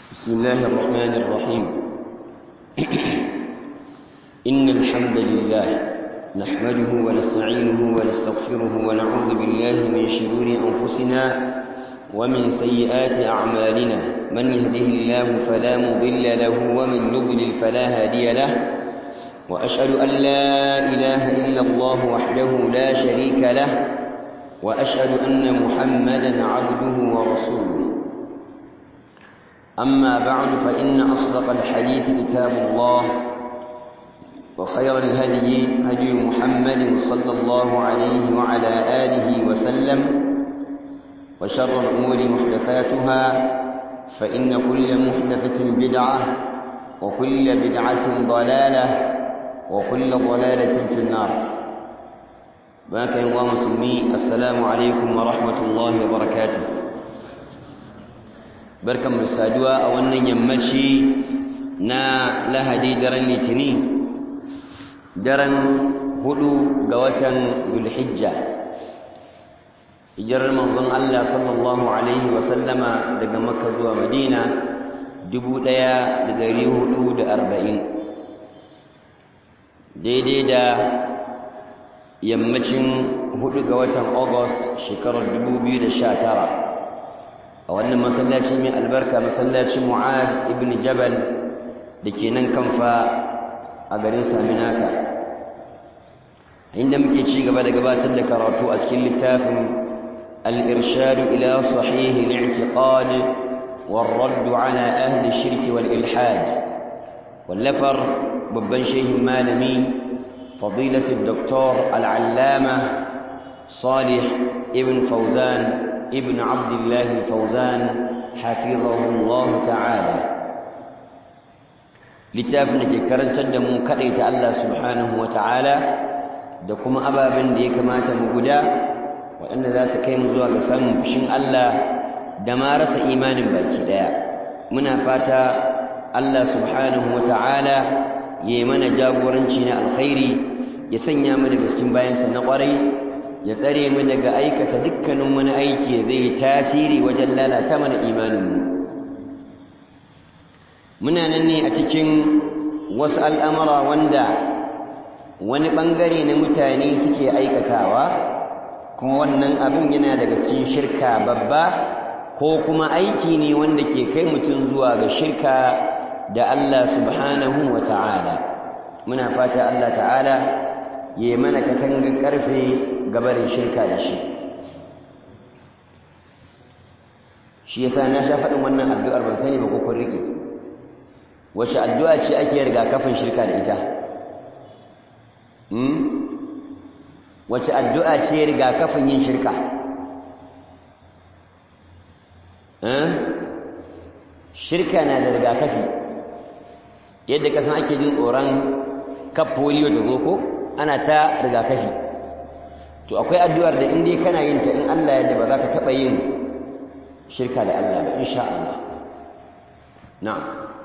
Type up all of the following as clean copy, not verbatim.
بسم الله الرحمن الرحيم إن الحمد لله نحمده ونستعينه ونستغفره ونعوذ بالله من شرور أنفسنا ومن سيئات أعمالنا من يهده الله فلا مضل له ومن يضلل فلا هادي له وأشهد أن لا إله إلا الله وحده لا شريك له وأشهد أن محمدًا عبده ورسوله أما بعد فإن أصدق الحديث كتاب الله وخير الهدي هدي محمد صلى الله عليه وعلى آله وسلم وشر الأمور محدثاتها فإن كل محدثة بدعة وكل بدعة ضلالة وكل ضلالة في النار. بارك الله مسلمين، السلام عليكم ورحمة الله وبركاته. barkan mu saduwa a wannan yammaci na Lahadi daren Litini, daren 4 ga watan Dhulhijja, hijirar manzon Allah sallallahu alaihi wa sallama daga Makka zuwa Madina 1440, daidai da yammacin 4 ga watan August shekarar 2019 a wannan masallaci mai albarka, masallacin Mu'adh ibn Jabal da ke nan Kamfa a garin Saminaka, inda muke ci gaba da gabatar da karatu a cikin littafin al-irshad ila sahih al-i'tiqad war-radd ala ahli ash-shirk wal-ilhad, wallafar babban shehin malami fadilatu ad-doktor al-allama Salih ibn Fawzan ابن عبد الله الفوزان حفظه الله تعالى. littafin da ke karantar da mu kadaita Allah subhanahu wa ta'ala da kuma ababen da ya kamata mu guda waɗanda za su kai mu zuwa ga samun fushin Allah da ma rasa imanin baki daya. Muna fata Allah subhanahu wa ta'ala ya yi mana jagoranci na alkhairi, ya sanya mu daga cikin bayansa na ƙwarai, ya tsare mu daga aikata dukkanin wani aiki da zai tasiri wajen lalata mana imaninmu. Muna nan ne a cikin wasu al'amura wanda wani ɓangare na mutane suke aikatawa, kuma wannan abin yana daga cikin shirka babba, ko kuma aiki ne wanda ke kai mutum zuwa ga shirka da Allah subhanahu wa ta'ala. Muna fata Allah ta'ala ya yi mana katangar ƙarfe gabarin shirka da shi. Shi yasa na sha faɗin wannan addu'ar, ban sani ba ko kun riƙe. Wace addu'a ce ake rigakafin shirka da ita? Wace addu'a ce rigakafin yin shirka? Shirka na da rigakafi, yadda kasan ake jin tsoron kaf polio ta zo ko ana ta rigakafi. To akwai addu'ar da in dai kana yin ta, in Allah ya yarda ba za ka taɓa yin shirka da Allah ba, insha Allah. Na'am.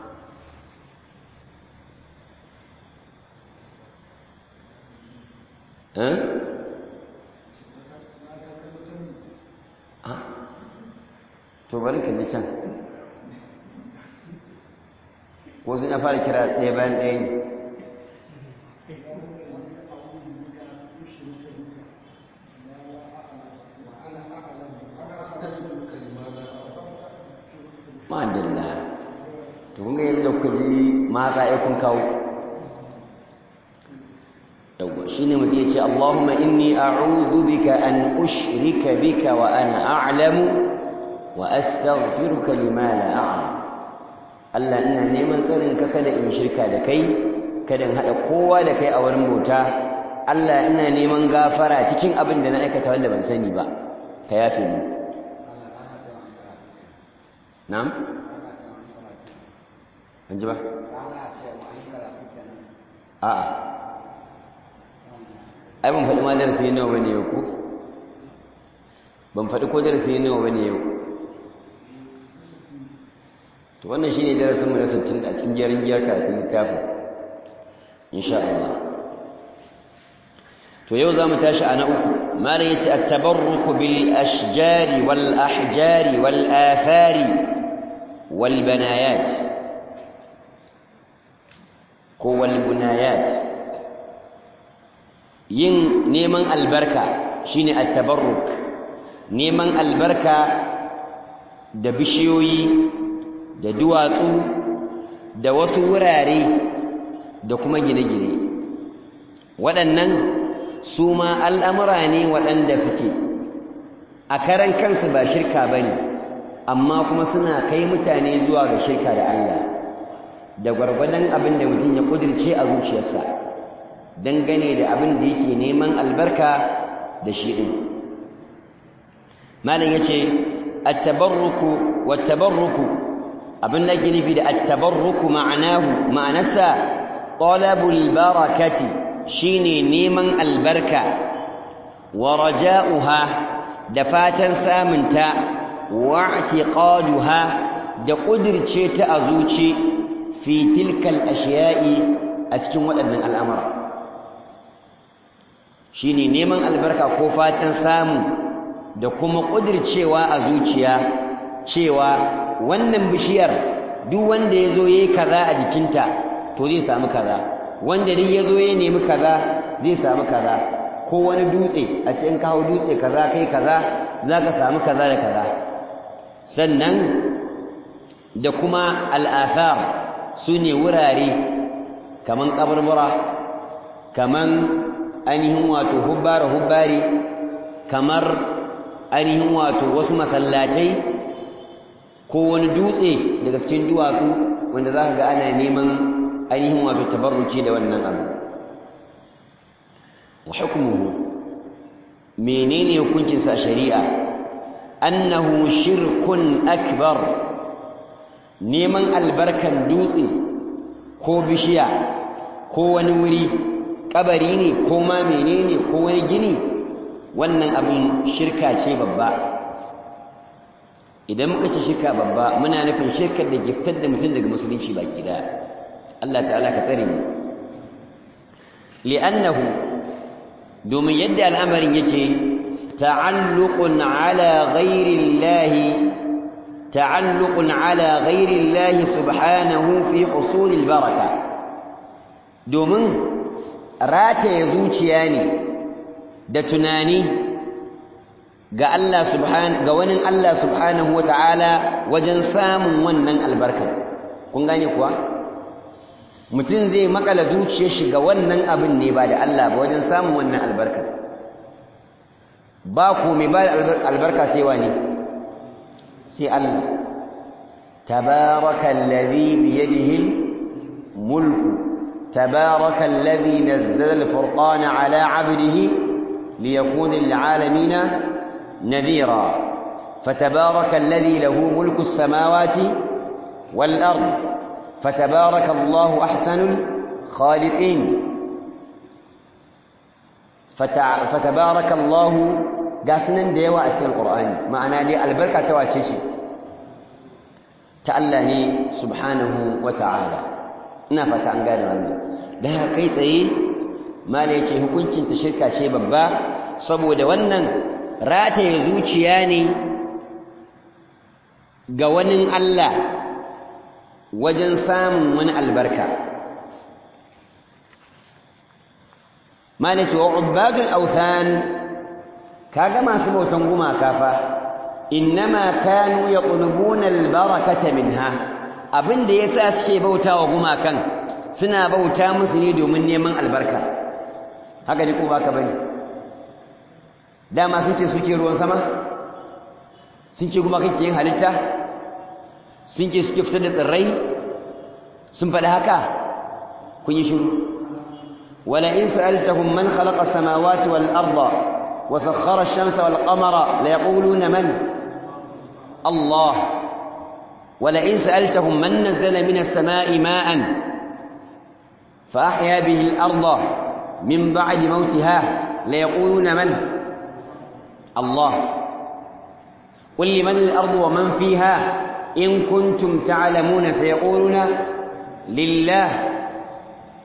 To bari ka ji can. Ko sun ya fara kira ɗaya bayan ɗaya ne. Ma'adalla, to kun ga yadda da kuka ji matsa ya kun kawo. Yawwa shi ne mutum ya ce, Allahumma inni a'udhu bika an ushrika bika wa ana a'lamu wa astaghfiruka lima la a'lam. Allah, ina neman tsarin ka kada in shirka da kai, kada in haɗa kowa da kai a wurin bauta. Allah, ina neman gafara cikin abin da na aikata wanda ban sani ba, ka yafe ni. Na'am? An ji ba? A'a. Ai ban faɗi ma darasi nawa bane yau ko? Ban faɗi ko darasi nawa bane yau. To wannan shine darasin mu na 60 a cikin jerin giyar karatun littafin. Insha Allah. To yau zamu tashi a na uku. Malam yace at-tabarruk bil ashjari wal ahjari wal athari wal banayat ko wal bunayat. Yin neman albarka shine at-tabarruk, neman albarka da bishiyoyi da duwatsu da wasu wurare da kuma gine-gine. Waɗannan su ma al'amura ne waɗanda suke a karan kansu ba shirka ba ne, amma kuma suna kai mutane zuwa ga shirka da Allah da gwargwadon abin da mutum ya ƙudirce a zuciyarsa dangane da abin da yake neman albarka da shi ɗin. Malam ya ce, attabarruku wa tabarruku, abin da ake nufi da attabarruku ma'anarsa talabul barakati, shine neman albarka, wa raja'uha da fatan samunta, wa i'tiqaduha da ƙudirce ta a zuci fi tilkal ashiya'i a cikin waɗannan al'amura. Shine neman albarka ko fatan samu da kuma ƙudircewa a zuciya cewa wannan bishiyar duk wanda ya zo ya yi kaza a jikinta to zai samu kaza, wanda duk ya zo ya nemi kaza zai samu kaza, ko wani dutse a ce in ka hau dutse kaza kai kaza za ka samu kaza da kaza. Sannan da kuma al'athar su ne wurare kaman kaburbura, kaman ainihin wato hubbare kamar ainihin wato wasu masallatai ko wani dutse daga cikin duwatsu wanda za ka ga ana neman ainihin wato tabarruki da wannan abu. Wa hukmuhu, menene hukuncinsa a shari'a? Annahu shirkun akbar, neman albarkan dutse ko bishiya ko wani wuri, kabari ne ko ma menene ko wani gini, wannan abin shirka ce babba. Idan muka ce shirka babba muna nufin shirkar da giftar da mutum daga musulunci baki daya. Allah ta'ala ka tsare mu. Li'annahu, domin yadda al'amarin yake, ta'alluqun ala ghairi Allah subhanahu fi husulil baraka, domin rataye zuciya ne da tunani ga wani Allah subhanahu wata'ala wajen samun wannan albarkar. Kun gane kuwa? Mutum zai makala zuciyar shi ga wannan abin ne ba da Allah ba wajen samun wannan albarkar. Ba komai ba albarka sai wani? Sai Allah. Tabarakallazi biyadihi mulku, tabarakallazi nazzala al-furqana ala 'abdihi liyakuna lil'alamina nadhira, fatabarakallazi lahu mulku as-samawati wal-ard, fatabarakallahu ahsanul khaliqin. Fatabarakallahu gasunan da yawa a cikin Qur'ani, ma'ana dai albarka ta wace ce? Ta Allah ne subhanahu wa ta'ala. Ina fata an gane wannan. Da haka kai tsaye mala yace hukuncin ta shirka ce babba, saboda wannan rataye zuciya ne ga wani Allah wajen samun wani albarka. Malaki wa ubadul awthan, kaga masu bautan gumaka fa, innama kanu yaqlubuna albarakata minha, abinda yasa suke bautawa gumakan suna bauta musu ne domin neman albarka. Haka ne ko baka bane? Dama sun ce suke ruwan sama, sun ce gumakan ke yin halitta, sun ce suke fitar da tsirrai, sun faɗi haka? Kun yi shiru. ولئن سألتهم من خلق السماوات والأرض وسخر الشمس والقمر ليقولون من؟ الله. ولئن سألتهم من نزل من السماء ماء فأحيا به الأرض من بعد موتها ليقولون من؟ الله. قل لمن الأرض ومن فيها إن كنتم تعلمون سيقولون لله.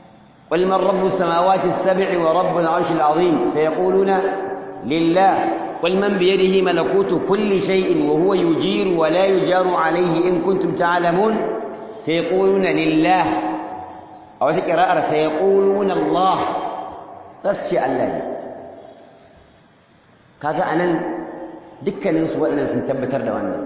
قل من رب السماوات السبع ورب العرش العظيم سيقولون لله. qul man bi yadihi malakutu kulli shay'in wa huwa yujiru wa la yujaru alayhi in kuntum ta'lamun sayaquluna lillah aw ta qira'ar sayaquluna Allah tasci Allah ne kaga anan dukkanin su waɗannan sun tabbatar da wannan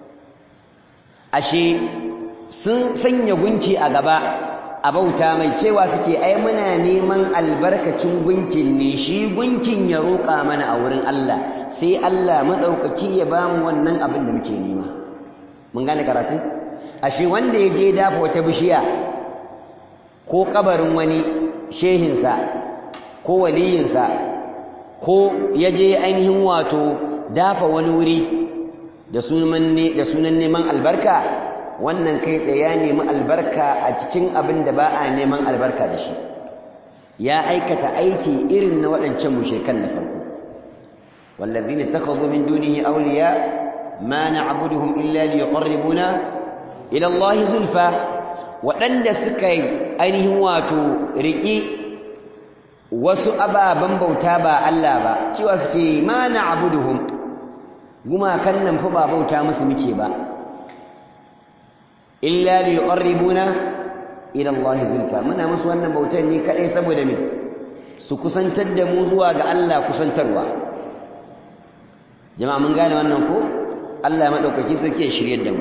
ashe sun sanya gunki a gaba a bauta mai cewa suke ai muna neman albarkacin gunkin ne shi gunkin ya roƙa mana a wurin Allah sai Allah madaukaki ya bamu wannan abin da muke nema mun gane karatun ashe wanda ya je dafa wata bishiya ko kabarin wani shehinsa ko waliyinsa ko ya je ainihin wato dafa wani wuri da sunan neman albarka wannan kai tsaye ya nemi albarka a cikin abin da ba a neman albarka da shi ya aikata aiki irin na waɗancan mushrikan na farko wallazina takhadhu min dunihi awliya ma na'buduhum illa liyuqarribuna ila Allah zulfa waɗanda suka yi ainihin wato riƙi wasu ababen bauta ba Allah ba cewa suke ma na'buduhum gumakan nan fa ba bauta musu muke ba illa liqarribuna ila Allah zulfa muna musu wannan bautar ne kadai saboda me su kusantar da mu zuwa ga Allah kusantarwa jama'a mun gane wannan ko Allah madaukaki sarki ya shiryar da mu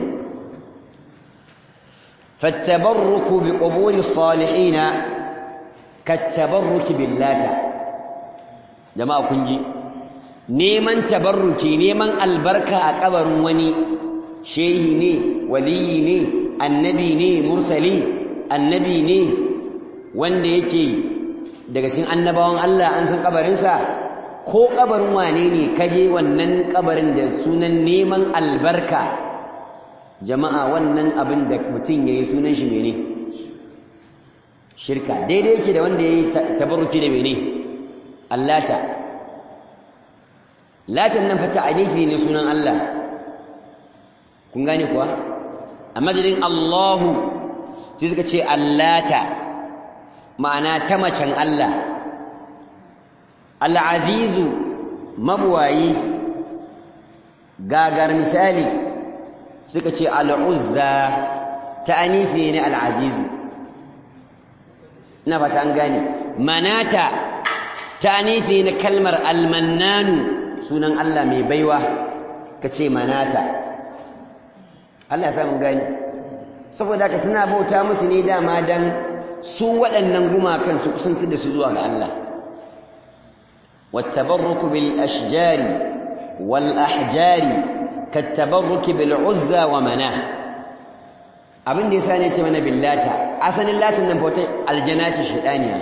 fattabarruku bi quburi salihin kattabarruki billata jama'a kun ji neman tabarruki neman albarka a kabarin wani shehi ne waliyi ne annabi ne mursali annabi ne wanda yake daga cikin annabawan Allah an san kabarinsa ko kabarin wane ne kaje wannan kabarin da sunan neman albarka jama'a wannan abin da mutum yayi sunan shi mene shirka daidai yake da wanda yayi tabarruki da mene allata latan nan fata alifi ne sunan Allah kun gane kuwa a madadin Allahu sai suka ce allata ma'ana ta macen Allah al-azizu mabwayi gagar misali suka ce al-uzza ta anifi ne al-azizu ina fata an gane manata ta anifi ne kalmar al-mannanu sunan Allah mai baiwa kace manata Allah ya samu gani saboda haka suna bauta musu ne dama dan su waɗannan gumakan su kusantar da su zuwa ga Allah wattabarruku bil ashjari wal ahjari kattabarruki bil uzza wa manah abin da yasa ne ce mana billata asalin latin nan bauta aljana ce shedaniya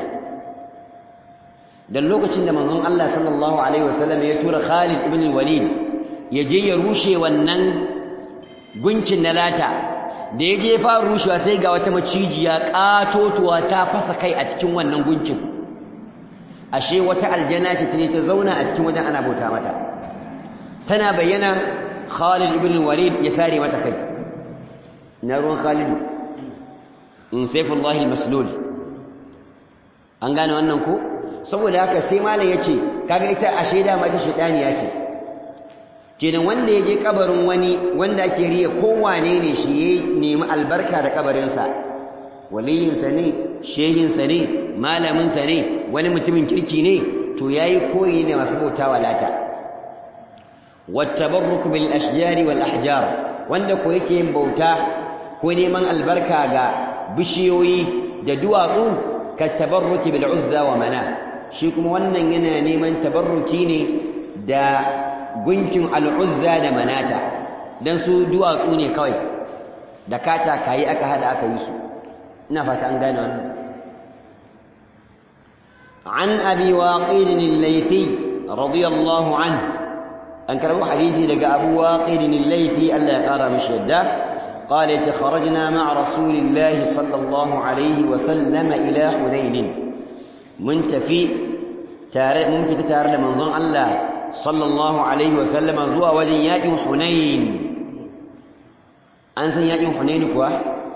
dan lokacin da manzon Allah sallallahu alaihi wasallam ya tura Khalid ibn Walid ya je ya rushe wannan gunkin na lata da ya je fara rushewa sai ga wata macijiya katotuwa ta fasa kai a cikin wannan gunkin ashe wata aljana ce ta ne ta zauna a cikin wajen ana bauta mata tana bayyana Khalid ibn Walid ya sare mata kai na ruwan Khalid in sayfullahi al-maslul an gane wannan ko saboda haka sai malam yace kaga ita ashe da mata shedaniya ce kenan wanda ya je kabarin wani wanda ake riya kowane ne shi ya nemi albarka da kabarinsa waliyinsa ne shehinsa ne malaminsa ne wani mutumin kirki ne to yayi koyi ne masu bautawa lata wattabarruku bil ashjari wal ahjar wanda ko yake yin bauta ko neman albarka ga bishiyoyi da duwatsu ka tabarruki bil uzza wa mana shi kuma wannan yana neman tabarruki ne da gunkin al'uzza da manata dan su duwatsu ne kawai da kata kayi aka hada aka yi su ina fata an gane wannan an abi waqid al-laythi radiyallahu anhu an karbu hadisi daga abu waqid al-laythi Allah ya kara mishi yadda قال خرجنا مع رسول الله صلى الله عليه وسلم إلى حنين من فita tare da manzon Allah sallallahu alaihi wasallam zuwa wajen yakin Hunain an san yakin Hunain kuwa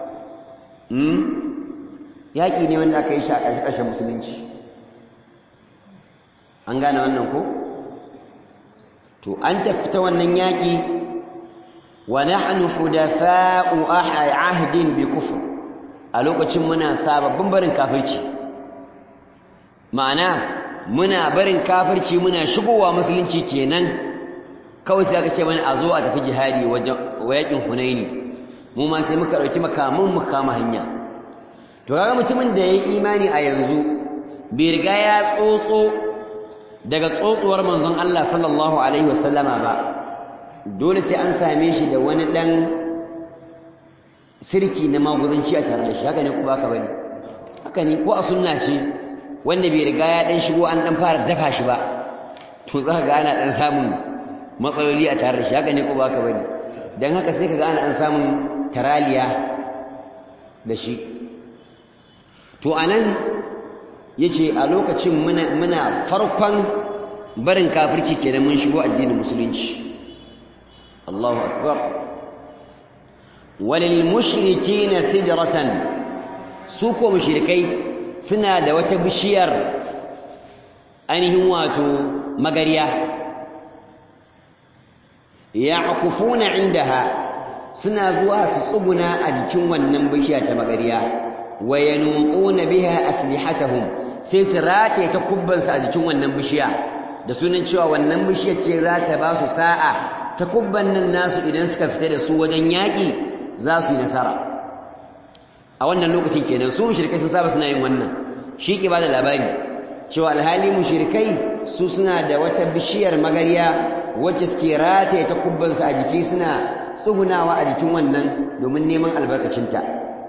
yaki ne wanda aka yi shi a ƙarshen musulunci an gane wannan ko to an tafi ta wannan yaƙi wa nahnu hudatha'u ahdin bi kufr a lokacin muna sababbin barin kafirci ma'ana muna barin kafirci muna shigowa musulunci kenan kawai sai aka ce mana a zo a tafi jihadi wajen yaƙin Hunaini mu ma sai muka ɗauki makamin mu kama hanya to kaga mutumin da yayi imani a yanzu bai riga ya tsotso daga tsotsuwar manzon Allah sallallahu alaihi wasallama ba dole sai an same shi da wani dan sirki na maguzanci a tare da shi haka ne ko baka bane haka ne ko a sunna ce wanda bai riga ya dan shigo an dan fara daka shi ba to za ka ga ana dan samun matsaloli a tare da shi haka ne ko baka bane dan haka sai ka ga ana an samun taraliya da shi to anan yace a lokacin muna farkon barin kafirci kenan mun shigo addinin musulunci Allahu akbar walil mushrikeena sidratan su ko mushrikai suna da wata bishiyar ainihin wato magariya ya'kufuna indaha suna zuwa su tsuguna a jikin wannan bishiya ta magariya wa yanuquna biha aslihatahum sai su rataye ta kubbansu a jikin wannan bishiya da sunan cewa wannan bishiyar ce za ta ba su sa'a ta kubban nan nasu idan suka fita da su wajen yaƙi za su yi nasara a wannan lokacin kenan su mushrikai sun saba suna yin wannan shi ke ba da labari cewa alhali mushrikai su suna da wata bishiyar magariya wacce suke rataye ta kubbansu a jiki suna tsugunawa a jikin wannan domin neman albarkacinta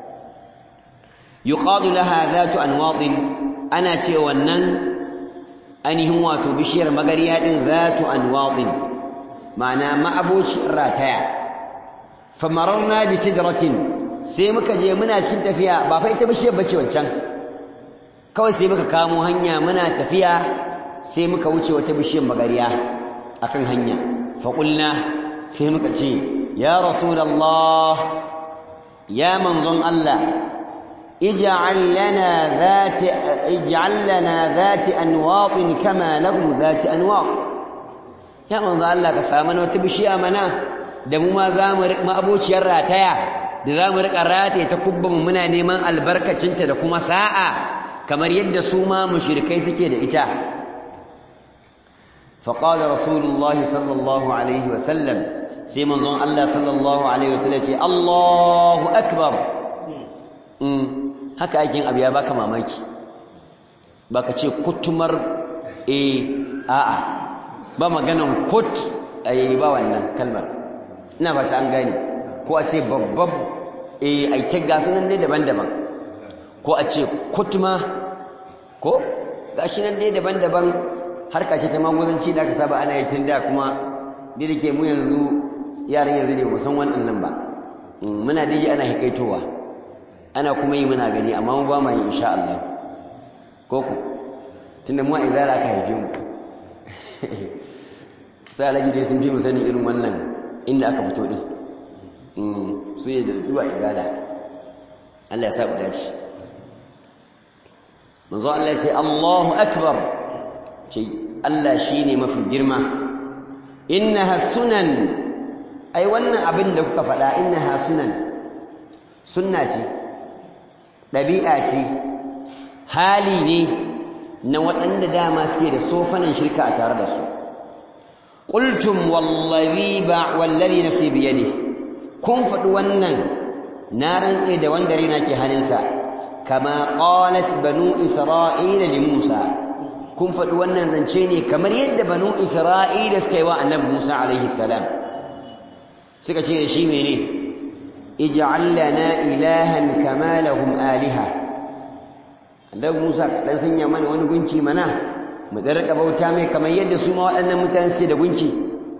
yuqadu laha dhatu anwadin ana ce wannan ainihin wato bishiyar magariya din dhatu anwadin ma'ana ma'aboci rataya famararna bi sidratin sai muka je muna cikin tafiya ba fa ita bishiyar bace wancan kawai sai muka kamo hanya muna tafiya sai muka wuce wata bishiyar magariya akan hanya fa qulna sai muka ce ya rasulullah ya manzon Allah اجعل لنا ذات أنواط كما لهم ذات أنواط يا من ذا الله كسامنا وتبشي أمنا دمو ما أبوش يراتيا دذا مرق الراتي تكب منا نيمان البركة جنت دكما ساعة كما يد سوما مشركي سكيد إتا فقال رسول الله صلى الله عليه وسلم سيمن ذا الله صلى الله عليه وسلم الله أكبر haka aikin abu ya baka mamaki baka ce kutumar a'a ba maganan kut ba wannan kalmar ina fata an gane ko a ce babbab ai ta gasu nan dai daban-daban ko a ce kutuma ko gashi nan dai daban-daban har kace ta maguzanci da aka saba ana yi tun da kuma da ke mu yanzu yaran yanzu ne musan wannan ba muna dai ana hikaitowa ana kuma yi muna gani amma mu ba mu yi insha Allah ko ku tunda mu a izara aka haife mu sai alaji dai sun fi mu sani irin wannan inda aka fito din su ne da zuwa ibada Allah ya sa ku dace manzo Allah ya ce Allahu akbar ce Allah shine mafi girma innaha sunan ai wannan abin da kuka faɗa innaha sunan sunna ce ɗabi'a ce hali ne na waɗanda dama suke da sofanan shirka a tare da su qultum wallazi nafsi biyadihi kun faɗi wannan na rantse da wanda raina ke hannunsa kama qalat banu isra'ila li musa kun faɗi wannan zance ne kamar yadda banu isra'ila suka yi wa annabi musa alaihi salam suka ce da shi mene ij'al lana ilahan kama lahum aliha annabi musa kadan sanya mana wani gunki mana mu da rika bauta mai kamar yadda su ma waɗannan mutane suke da gunki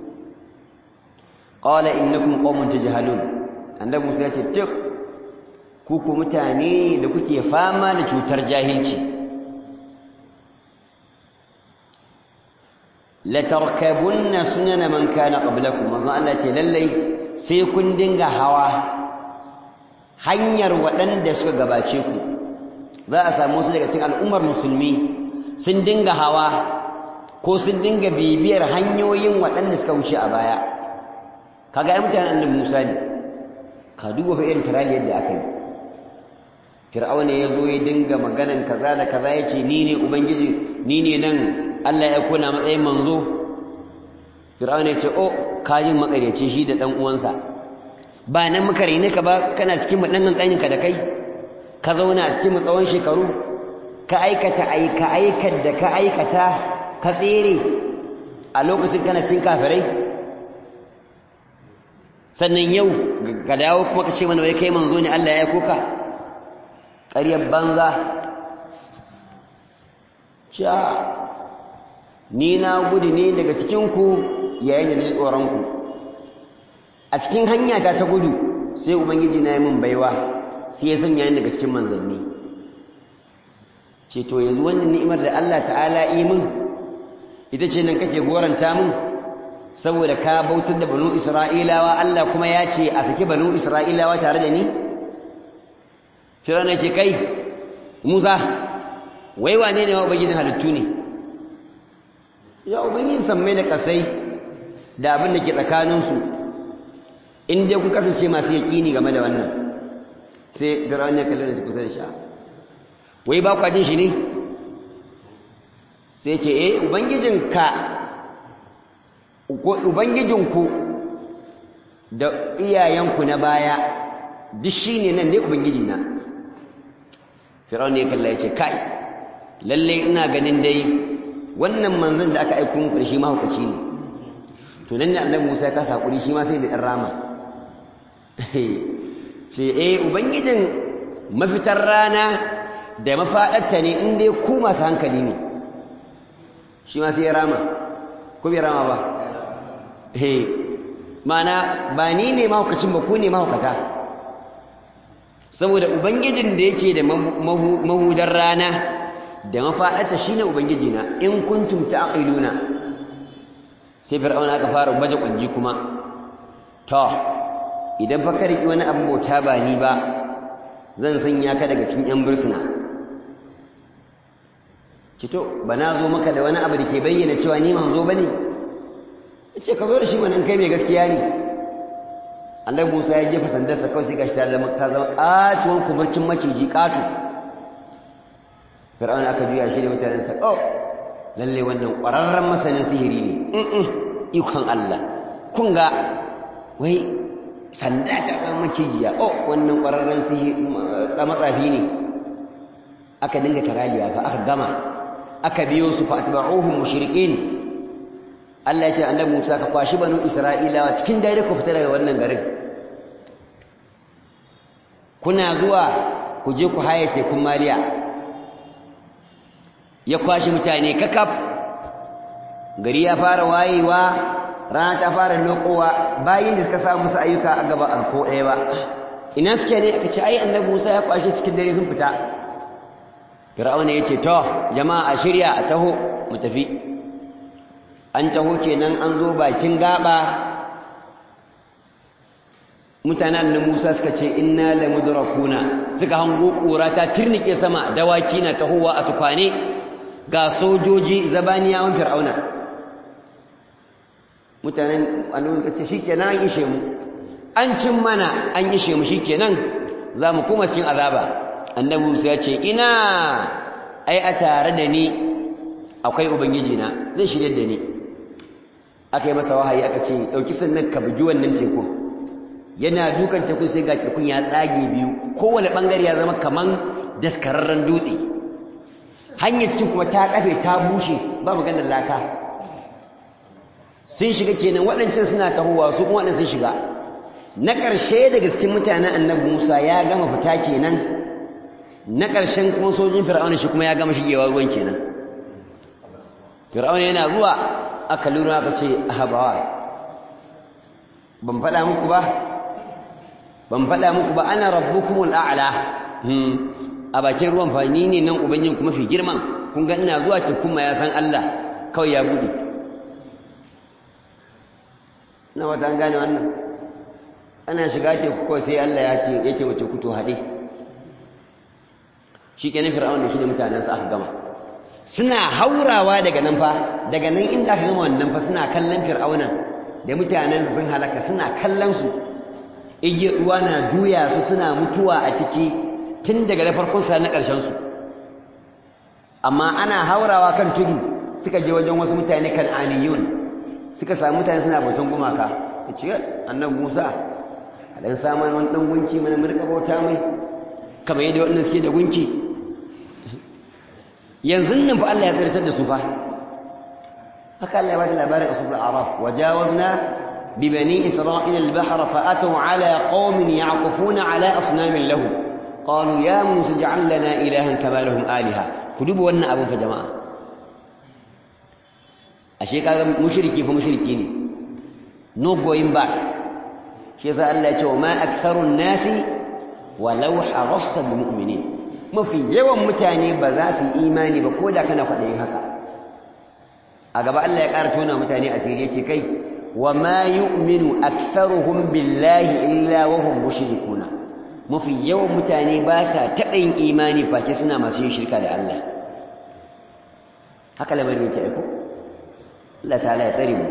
qala innakum qaumun tajhalun annabi musa ya ce tuk ku mutane da kuke fama da cutar jahilci la tarkabunna sunana man kana qablakum manzo Allah ce lallai sai kun dinga hawa hanyar waɗanda suka gabace ku za a samu wasu daga cikin al'ummar musulmi sun dinga hawa ko sun dinga bibiyar hanyoyin waɗanda suka wuce a baya kaga ai mutanen annabi Musa ne ka duba fa irin taraliyar da aka yi Fir'auna ya zo ya dinga maganan kaza da kaza ya ce ni ne ubangiji ni ne nan Allah ya kona matsayin manzo Fir'auna ya ce oh kajin makaryace shi da dan uwansa ba nan muka rene ka ba kana cikin madangan kaninka da kai ka zauna a cikin tsawon shekaru ka aikata aikar da ka aikata ka tsere a lokacin kana cikin kafirai sannan yau ka dawo kuma ka ce mana wai kai manzo ne Allah ya aiko ka ƙaryar banza sha ni na gudu ne daga cikinku yayin da na ji tsoronku a cikin hanya ta gudu sai ubangiji na yi min baiwa sai ya sanya ni daga cikin manzanni ce to yanzu wannan ni'imar da Allah ta'ala yi min ita ce nan kake goranta min saboda ka bautar da banu Isra'ilawa Allah kuma ya ce a saki banu Isra'ilawa tare da ni Fir'auna ce kai Musa wai wane ne wa ubangijin halittu ne ya ubangijin sammai da kasai da abin da ke tsakaninsu in dai kun kasance masu yaƙini game da wannan sai Fir'auna ya kalli da kusa da shi wai ba ku jin shi ne sai ce ubangijinku da iyayenku na baya duk shi ne nan ne ubangijina Fir'auna ya kalla ya ce kai lalle ina ganin dai wannan manzon da aka aiko muku da shi mahaukaci ne to nan ne annabi Musa ya kasa hakuri shi ma sai da ɗan rama ce ubangijin mafitar rana da mafaɗarta ne in dai ku masu hankali ne shi ma sai ya rama ko bai rama ba mana ba ni ne mahaukacin ba ku ne mahaukata saboda ubangijin da yake da mahudar rana da mafaɗarta shine ubangijina in kuntum ta'qiluna sai fir'auna aka fara baje kwanji kuma to idan fa ka riki wani abu bauta ba ni ba zan sanya ka daga cikin yan bursuna kito bana zo maka da wani abu da ke bayyana cewa ni manzo bane yace ka zo da shi wannan kai mai gaskiya ne annabi Musa ya jefa sandarsa kawai sai gashi ta zama katuwan kuburcin maciji katu fir'auna aka juya shi da mutanen sa lalle wannan ƙwararren masanin sihiri ne ikon Allah kun ga wai sanda ta kan macijiya wannan ƙwararren sihiri tsamatsafi ne aka dinga taraliya fa aka gama aka biyo su fa atba'uhum mushrikin Allah ya ce annabi Musa ka kwashi banu Isra'ilawa cikin dare ku fita daga wannan garin kuna zuwa ku je ku haye tekun Maliya ya kwashi mutane kakaf gari ya fara wayewa rana ta fara lokowa bayin da suka samu musu ayyuka a gaba alko ɗaya ba ina suke ne aka ce ai annabi Musa ya kwashi cikin dare sun fita Fir'auna ya ce to jama'a a shirya a taho mu tafi an taho kenan an zo bakin gaba mutanen da Musa suka ce inna lamudrakuna suka hango kura ta tirnike sama dawaki na tahowa a su kwane ga sojoji zabaniyawan fir'auna mutanen annabi suka ce shikenan an ishe mu an cin mana an ishe mu shikenan za mu kuma cin azaba annabi Musa ya ce ina ai a tare da ni akwai ubangiji na zai shirye da ni aka yi masa wahayi aka ce dauki sannan ka bugi wannan tekun yana dukan tekun sai ga tekun ya tsage biyu kowane bangare ya zama kaman daskararren dutse hanyar cikin kuma ta kafe ta bushe ba maganar laka sun shiga kenan waɗancan suna tahowa su kuma waɗannan sun shiga na ƙarshe daga cikin mutanen annabi Musa ya gama fita kenan na ƙarshen kuma sojin fir'auna shi kuma ya gama shigewa ruwan kenan fir'auna yana zuwa aka lura aka ce ahabawa ban faɗa muku ba ana rabbukumul a'la a bakin ruwan fa ni ne nan ubangijin kuma fi girman kun ga ina zuwa ce kuma ya san Allah kawai ya gudu na wata an gane wannan ana shiga ce ko sai Allah ya ce wace kuto haɗe shi ke na fir'aun da shi ne mutanensa aka gama suna haurawa daga nan fa daga nan inda aka gama wannan fa suna kallon fir'aunan da mutanensa sun halaka suna kallon su igiyar ruwa na juya su suna mutuwa a ciki tun daga na farkon sa na ƙarshen su amma ana haurawa kan tudu suka je wajen wasu mutane kan'aniyun suka samu mutane suna bautan gumaka ta ce annabi Musa a dan samu wani dan gunki mana murka bauta mai kamar yadda waɗanda suke da gunki yanzu nan fa Allah ya tsirtar da su fa haka Allah ya bada labarin a sura Araf wajawazna bi bani isra'ila al-bahra fa ataw ala qaumin ya'kufuna ala asnamin lahum qalu ya musa ij'al lana ilahan kama lahum aliha ku duba wannan abin fa jama'a ashe kaga mushriki fa mushriki ne no going back shi yasa Allah ya ce wa ma aktharun nasi walau harasta bil mu'minin mafi yawan mutane ba za su yi imani ba koda kana kwaɗayin haka a gaba Allah ya ƙara tona mutane asiri yake kai wa ma yu'minu aktharuhum billahi illa wa hum mushrikuna mafi yawan mutane ba sa taɓa yin imani face suna masu yin shirka da Allah haka lamarin yake aiko Allah ta'ala ya tsare mu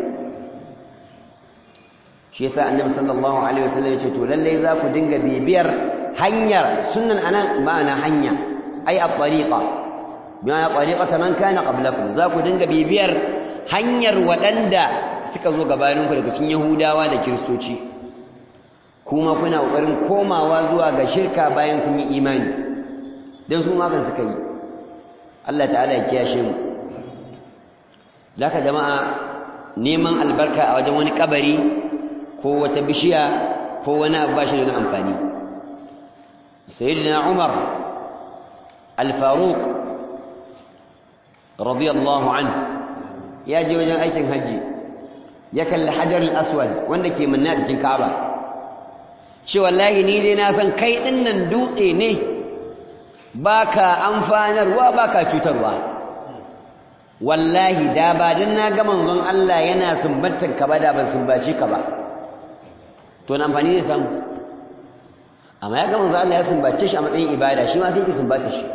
shi yasa annabi sallallahu alaihi wasallam ya ce to lalle za ku dinga bibiyar hanyar sunnan anan ma'ana hanya ai at-tariqa bima tariqata man kana qablakum za ku dinga bibiyar hanyar waɗanda suka zo gabaninku daga cikin Yahudawa da Kiristoci kuma kuna kokarin komawa zuwa ga shirka bayan kun yi imani dan su ma kan suka yi Allah ta'ala ya kiyashe mu zaka jama'a neman albarka a wajen wani kabari ko wata bishiya ko wani abu bashi da amfani sayyidina Umar al-Faruq radiyallahu anhu ya je wajen aikin haji ya kalli Hajar al-Aswad wanda ke manna da cikin Ka'aba ce wallahi ni dai na san kai dinnan dutse ne baka amfanarwa baka cutarwa wallahi da ba dan na ga manzon Allah yana sumbantar ka ba da ban sumbace ka ba to na amfani zai samu amma ya ga manzon Allah ya sumbace shi a matsayin ibada shi ma sai ki sumbata shi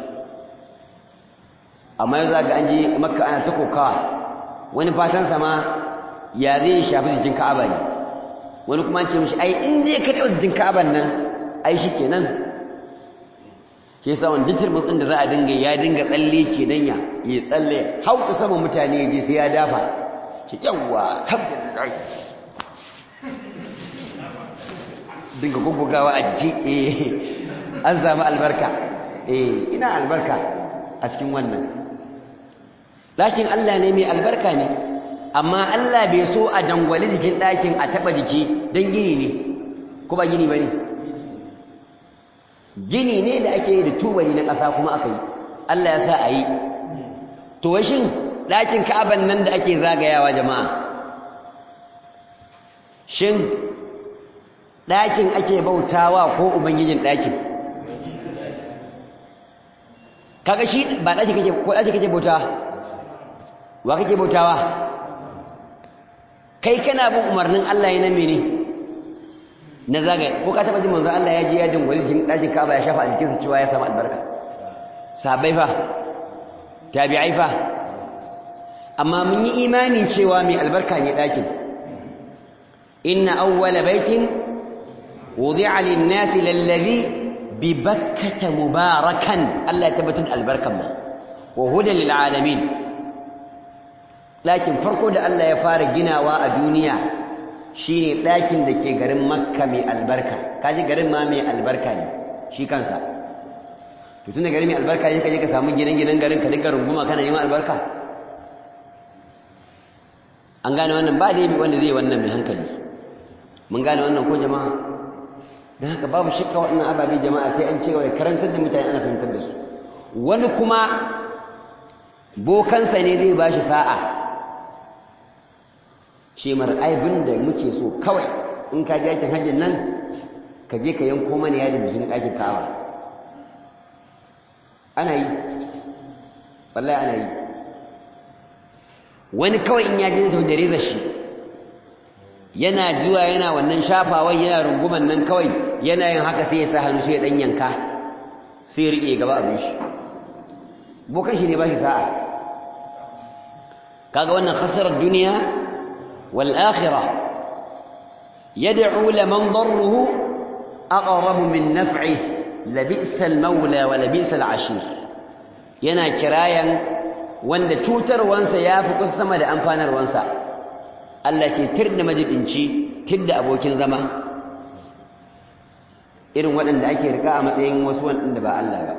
amma yanzu ga an je Makka ana ta kokawa wani fatan sa ma ya zai shafi jikin Ka'aba ne wani kuma an ce mishi ai in dai ka tsaya jikin Ka'aban nan ai shikenan ke sa wani dukkan mutsin da za a dinga ya dinga tsalle kenan ya tsalle hauka sama mutane ya je sai ya dafa ce yawa alhamdulillah dinga guggugawa a jiki an samu albarka ina albarka a cikin wannan lakin Allah ne mai albarka ne amma Allah bai so a dangwali jikin ɗakin a taɓa jiki don gini ne ko ba gini ba ne gini ne da ake yi da tubali na ƙasa kuma aka yi Allah ya sa a yi to shin ɗakin Ka'aban nan da ake zagayawa jama'a shin ɗakin ake bautawa ko ubangijin ɗakin kaga shi ba ɗaki kake ko ɗaki kake bautawa wa kake bautawa kai kana bin umarnin Allah yana mene na zagaya ko ka taba jin manzo Allah ya je ya dingwali cikin ɗakin Ka'aba ya shafa a jikinsa cewa ya samu albarka sahabbai fa tabi'ai fa amma mun yi imani cewa mai albarka ne ɗakin inna awwala baitin wudi'a lin-nasi lalladhi bi bakkata mubarakan Allah ya tabbatar da albarkan ma wa hudan lil-alamin lakin farko da Allah ya fara ginawa a duniya shine ɗakin da ke garin Makka mai albarka kaji garin ma mai albarka ne shi kansa to tunda garin mai albarka ne kaje ka samu gidan garin ka dinga runguma kana neman albarka an gane wannan ba dai wanda zai wannan mai hankali mun gane wannan ko jama'a dan haka babu shakka waɗannan ababe jama'a sai an cewa karantar da mutane ana fahimtar da su wani kuma bokansa ne zai bashi sa'a ce mar aibin da muke so kawai in ka je aikin hajjin nan ka je ka yanko mana yadin da shi na ɗakin Ka'aba ana yi wallahi ana yi wani kawai in ya je da reza shi yana zuwa yana wannan shafawan yana runguman nan kawai yana yin haka sai ya sa hannu sai ya dan yanka sai ya rike gaba abin shi bokan shi ne ba shi sa'a kaga wannan khasara ad-dunya wal akhirah yad'u liman darruhu aqrab min naf'ihi labisa al-mawla wa labisa al-ashir yana kirayan wanda cutarwansa yafi kusa sama da amfanarwansa Allah ce tirda majibinci tirda abokin zama irin waɗanda ake rika a matsayin wasu wanda ba Allah ba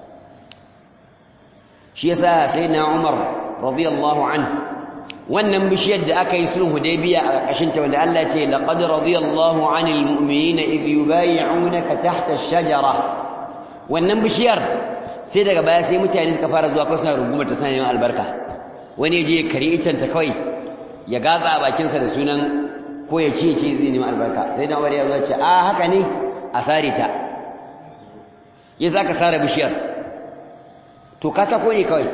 shi yasa sayyidina Umar radiyallahu anhu wannan bishiyar da aka yi sulhu Hudaybiya a ƙarƙashin ta wanda Allah ce laqad radiyallahu 'anil mu'minina idh yubay'unaka tahta ash-shajara wannan bishiyar sai daga baya sai mutane suka fara zuwa suna rungumar ta sanin albarka wani je ya kari icen ta kawai ya gatsa a bakin sa da sunan ko ya ce zai nemi albarka sai dan Umar ya zo ce a haka ne a sare ta yasa ka sare bishiyar to katako ne kawai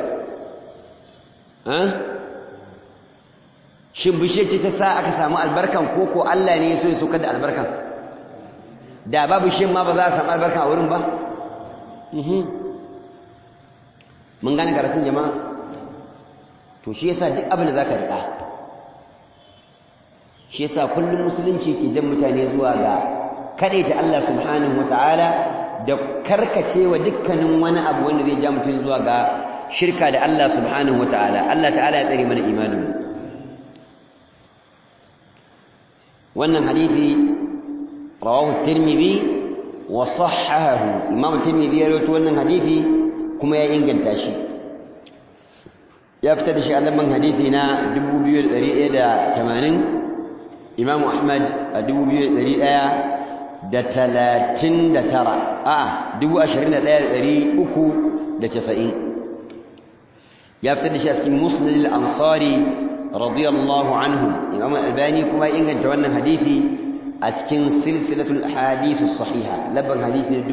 shin bishiyar ce ta sa aka samu albarkan ko Allah ne ya so ya saukar da albarkan da ba bishiyar ma ba za a samu albarkan a wurin ba mun gane karatun jama'a to shi yasa duk abin da za ka riƙa shi yasa kullum musulunci ke jan mutane zuwa ga kaɗaita Allah subhanahu wa ta'ala da karkacewa dukkanin wani abu wanda zai ja mutum zuwa ga shirka da Allah subhanahu wa ta'ala Allah ta'ala ya tsare mana imanin wannan hadisi rawahu at-Tirmidhi wa sahhahahu Imam at-Tirmidhi ya rawaito wannan hadisi kuma ya inganta shi ya fitar da shi a lamban hadisi na 2180 Imam Ahmad a 2139 21,390 ya fitar da shi a cikin Musnad al-Ansari radiyallahu anhu Imam Al-Albani kuma inganta wannan hadisi a cikin silsilatul ahadith as-sahiha labban hadisi na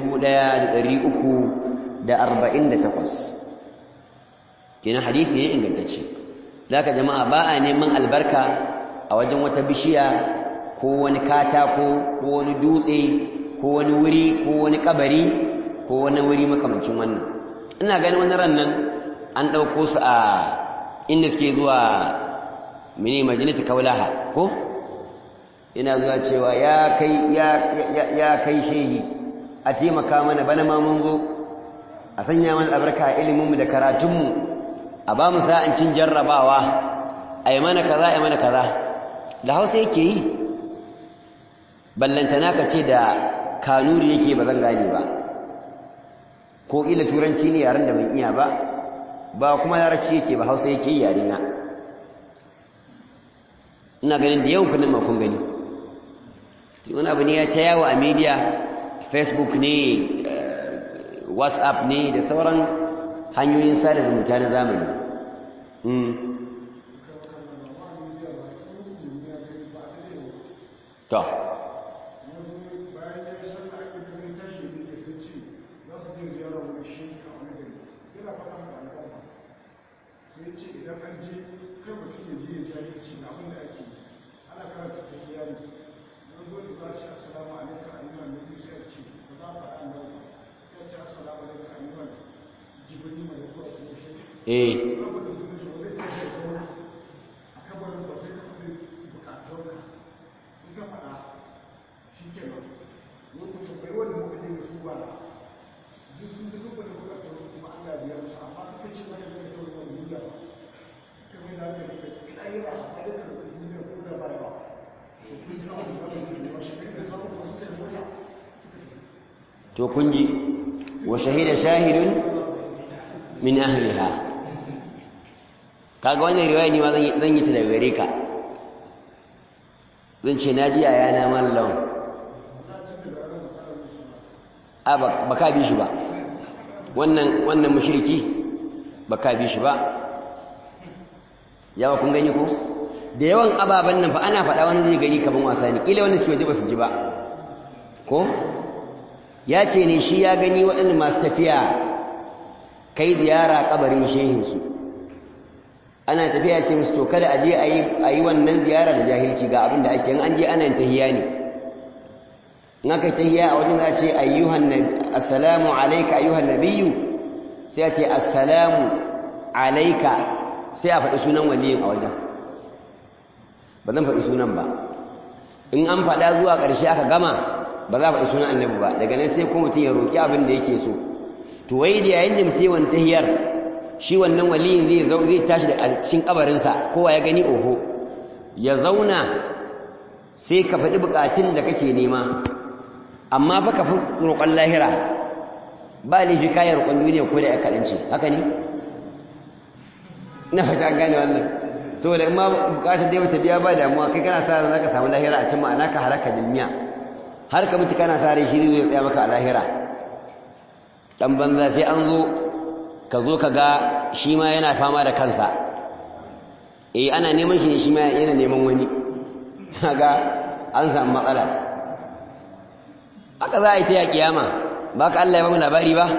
1348 kenan hadisi ne ingantacce zaka jama'a ba a neman albarka a wajen wata bishiya ko wani katako ko wani dutse ko wani wuri ko wani kabari ko wani wuri makamancin wannan ina ganin wani ran nan an dauko su a inda suke zuwa mini majinati kaulaha ko ina zuwa cewa ya kai shehi a taimaka mana bana ma mun zo a sanya mana albarka a iliminmu da karatunmu a ba mu sa'ancin jarrabawa a yi mana kaza a yi mana kaza da hausa yake yi ballantana ka ce da kanuri yake ba zan gane ba ko ila turanci ne yaren da ban iya ba kuma larabci yake ba hausa yake yi yarena ina ganin da yau kullum kun gani wani abu ne ya ta yawo a media Facebook ne WhatsApp ne da sauran hanyoyin sada zumunta na zamani to to kun ji wa shahida shahidun min ahliha kaga wannan riwaya ne ma zan yi ta daga gare ka zan ce naji ayana mallam ba ka bi shi ba wannan mushriki ba ka bi shi ba yawa kun gani ko da yawan ababen nan fa ana faɗa wani zai gani kaman wasa ne kila wani suke ji ba su ji ba ko ya ce ne shi ya gani waɗanda masu tafiya kai ziyara kabarin shehinsu ana tafiya ce musu to kada a je a yi wannan ziyara da jahilci ga abin da ake yin an je ana yin tahiyya ne in aka yi tahiyya a wajen za a ce assalamu alaika ayyuhan nabiyyu sai a ce assalamu alaika sai a faɗi sunan waliyin a wajen ba zan faɗi sunan ba in an faɗa zuwa ƙarshe aka gama ba za a faɗi sunan annabi ba daga nan sai ko mutum ya roƙi abin da yake so to wai da yayin da mutum yawan tahiyar shi wannan waliyin zai tashi da cikin kabarinsa kowa ya gani oho ya zauna sai ka faɗi buƙatun da kake nema amma fa ka fi roƙon lahira ba laifi kayan roƙon duniya ko da ya kaɗanci haka ne ina fata an gane wannan saboda in ma buƙatar da wata biya ba damuwa kai kana sa ran zaka samu lahira a can ma'ana ka halaka duniya har ka mutu kana sa ran shi zai tsaya maka a lahira dan banza sai an zo ka zo ka ga shi ma yana fama da kansa ana neman shi ne shi ma yana neman wani kaga an samu matsala haka za a yi ta ya kiyama ba ka Allah ya bamu labari ba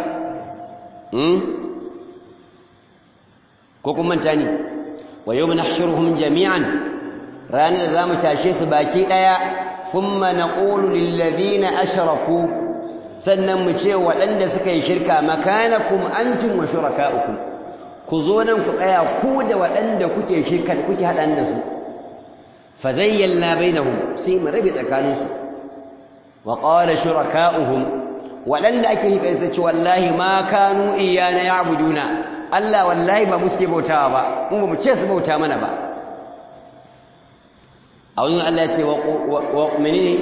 ko kun manta ne wa yawma nahshuruhum jami'an ranar da zamu tashe su baki daya thumma naqulu lil ladina ashraku sannan mu ce waɗanda suka yi shirka makanakum antum wa shurakaukum ku zo nan ku tsaya ku da waɗanda kuke shirka kuke haɗa da su fa zayyalna bainahum sai mu rabe tsakaninsu wa qala shurakauhum waɗanda ake yi kai ce wallahi ma kanu iyana ya'buduna Allah wallahi ba muske bautawa ba mun ba mu ce su bauta mana ba a wannan Allah ya ce wa menene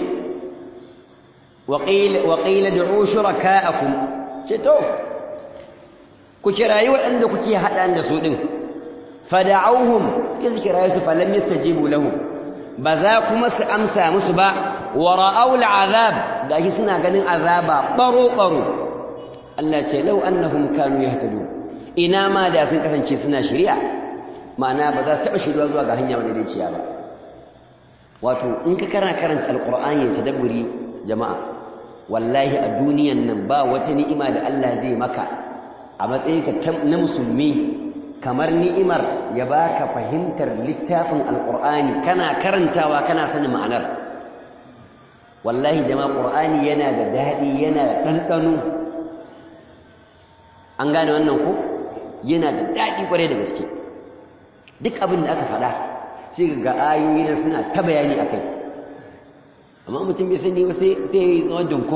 وقيل ادعوا شركاءكم to ku kirayi waɗanda kuke haɗa da su ɗin fada'auhum sai kirayi su falam yastajibu lahum ba za kuma su amsa musu ba wa ra'aw al'azab gashi suna ganin azaba baro Allah ce law annahum kanu yahtadun ina ma da sun kasance suna shari'a ma'ana ba za su taɓa shiriwa zuwa ga hanya madaidaiciya ba wato in ka karanta alqur'ani ya tadabburi jama'a wallahi a duniyan nan ba wata ni'ima da Allah zai maka a matsayinka na musulmi kamar ni'imar ya baka fahimtar littafin alqur'ani kana karantawa kana sanin ma'anar wallahi jama'a qur'ani yana da dadi yana da dandano an gane wannan ko yana da dadi kware da gaske duk abin da aka faɗa sai ga ayoyi na suna ta bayani akai amma mutum bai sani ba sai ya yi tsawon dunkum